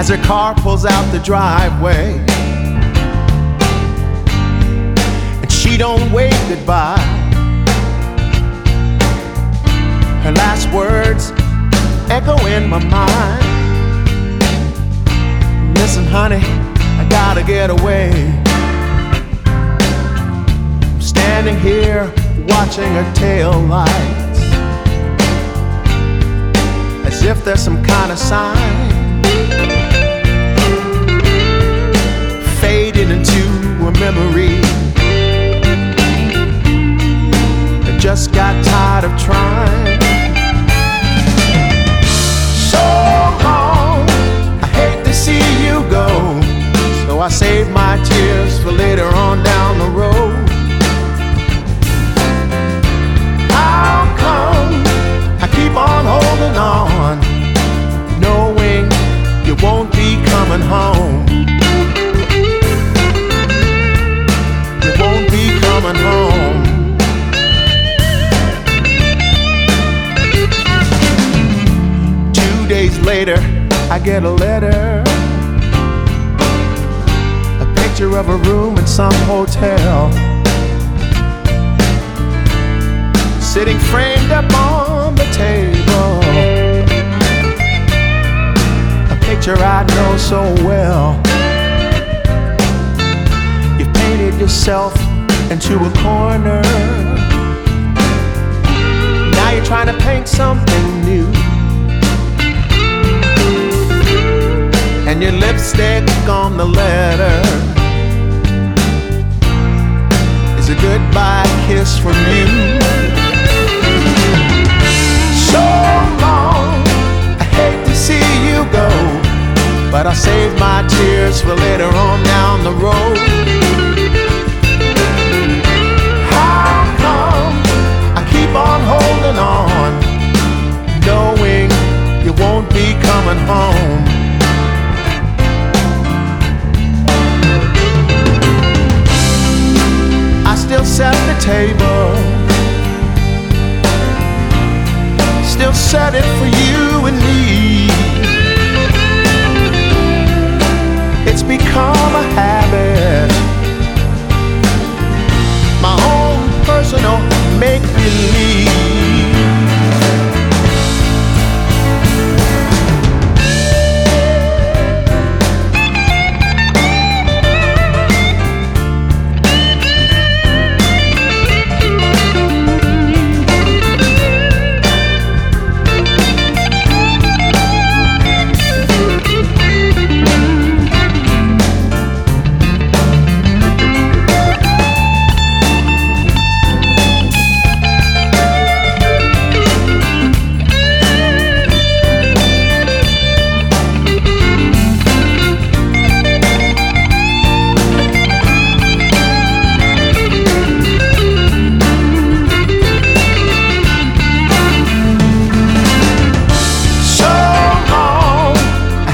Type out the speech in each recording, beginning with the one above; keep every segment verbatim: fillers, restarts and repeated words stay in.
as her car pulls out the driveway, and she don't wave goodbye. Her last words echo in my mind. Listen, honey, I gotta get away. I'm standing here watching her tail lights, as if there's some kind of sign, fading into a memory. I just got tired of trying. So long, I hate to see you go, so I save my tears for later on down the road. How come I keep on holding on, knowing you won't be coming home? You won't be coming home. Two days later, I get a letter, a picture of a room in some hotel, sitting framed up on the table, a picture I know so well. You've painted yourself into a corner, now you're trying to paint something new, and your lipstick on the letter is a goodbye kiss from you. So long, I hate to see you go, but I'll save my tears for later on down the road. How come I keep on holding on, knowing you won't be coming home? I still set the table, still set it for you and me. It's become a habit, my own personal make-believe.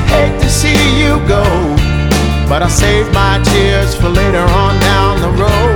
But I save my tears for later on down the road.